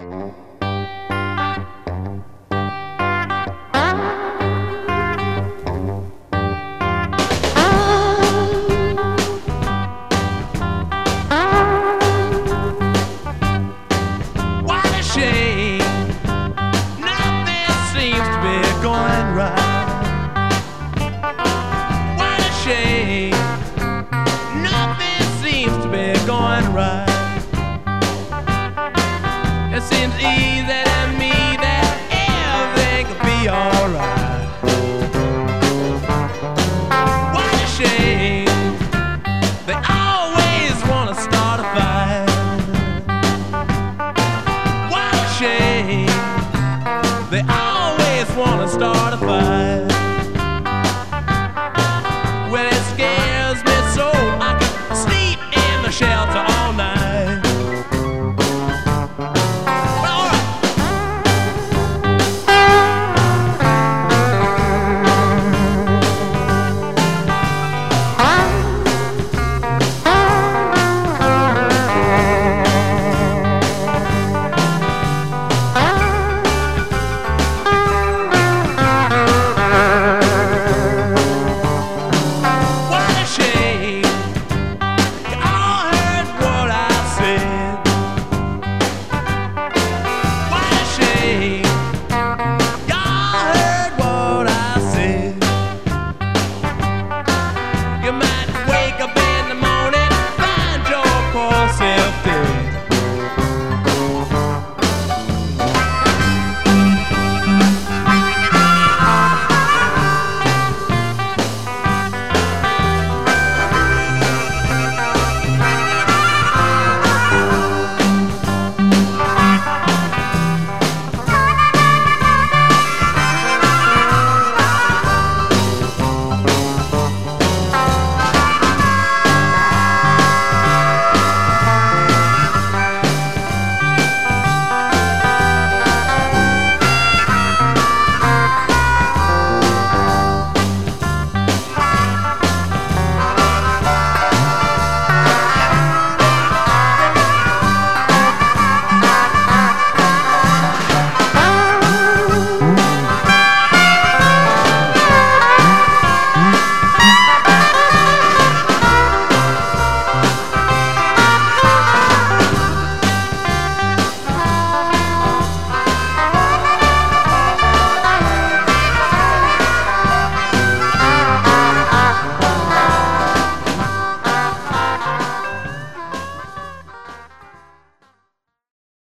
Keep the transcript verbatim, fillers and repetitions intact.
Going right. It seems easy to me that everything could be alright. What a shame, they always want to start a fight. What a shame, they always want to start a